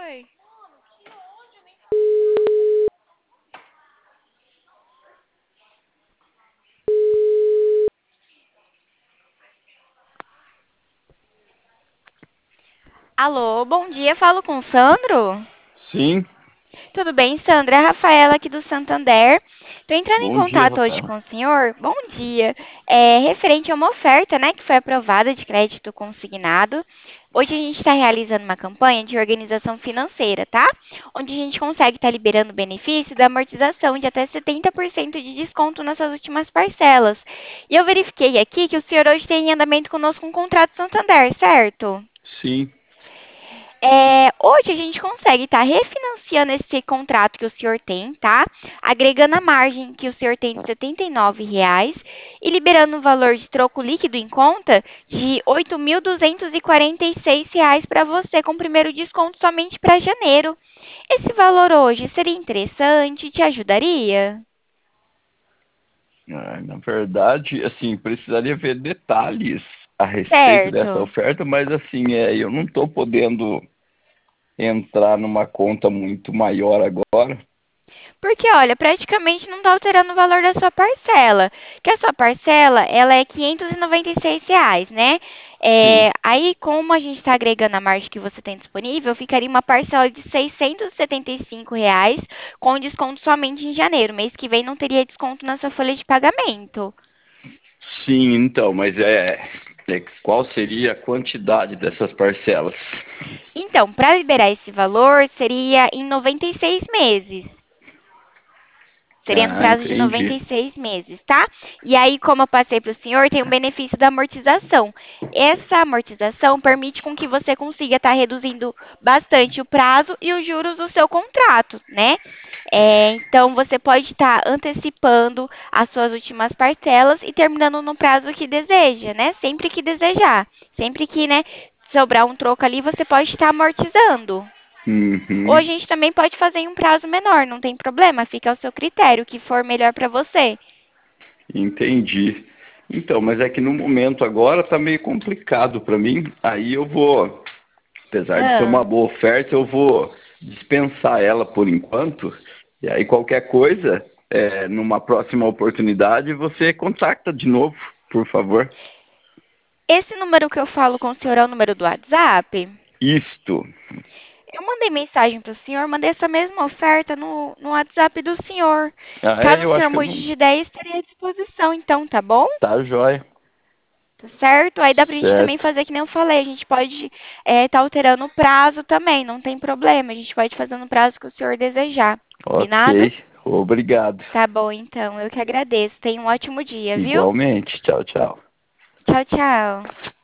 Ai. Alô, bom dia, falo com o Sandro? Sim, Tudo bem, Sandra? É a Rafaela aqui do Santander. Estou entrando em bom dia, contato hoje Rafael. com o senhor. Bom dia. Referente a uma oferta, né, que foi aprovada de crédito consignado. Hoje a gente está realizando uma campanha de organização financeira, tá? Onde a gente consegue estar liberando o benefício da amortização de até 70% de desconto nessas últimas parcelas. E eu verifiquei aqui que o senhor hoje tem em andamento conosco um contrato Santander, certo? Sim. Hoje a gente consegue estar refinanciando esse contrato que o senhor tem, tá? Agregando a margem que o senhor tem de R$ 79 e liberando o valor de troco líquido em conta de R$ 8.246 para você, com o primeiro desconto somente para janeiro. Esse valor hoje seria interessante? Te ajudaria? Na verdade, assim, precisaria ver detalhes a respeito dessa Certo. oferta, mas assim, eu não estou podendo entrar numa conta muito maior agora. Porque, olha, praticamente não está alterando o valor da sua parcela. Que a sua parcela, ela é R$ 596, né? Sim. Aí, como a gente está agregando a margem que você tem disponível, ficaria uma parcela de R$ 675, com desconto somente em janeiro. Mês que vem não teria desconto na sua folha de pagamento. Sim, então, mas qual seria a quantidade dessas parcelas? Então, para liberar esse valor, seria em 96 meses. Seria no Ah, prazo de entendi. 96 meses, tá? E aí, como eu passei para o senhor, tem o benefício da amortização. Essa amortização permite com que você consiga estar reduzindo bastante o prazo e os juros do seu contrato, né? Então, você pode estar antecipando as suas últimas parcelas e terminando no prazo que deseja, né? Sempre que desejar. Sempre que, né, sobrar um troco ali, você pode estar amortizando. Ou a Uhum, gente também pode fazer em um prazo menor, não tem problema, fica ao seu critério, o que for melhor para você. entendi. Então, mas é que no momento agora tá meio complicado para mim. Aí eu vou, apesar de ser uma Ah, boa oferta, eu vou dispensar ela por enquanto. E aí qualquer coisa, numa próxima oportunidade, você contacta de novo, por favor. esse número que eu falo com o senhor é o número do WhatsApp? Isto. Eu mandei mensagem para o senhor, mandei essa mesma oferta no WhatsApp do senhor. Ah, Caso o eu acho senhor que eu mude não. de ideia, estaria à disposição, então, tá bom? Tá jóia. Tá certo? Aí dá pra gente também Certo. fazer que nem eu falei, a gente pode tá alterando o prazo também, não tem problema. A gente pode fazer no prazo que o senhor desejar. Combinado? Ok. Obrigado. Tá bom, então. Eu que agradeço. Tenha um ótimo dia, viu? Igualmente. Tchau, tchau. Tchau, tchau.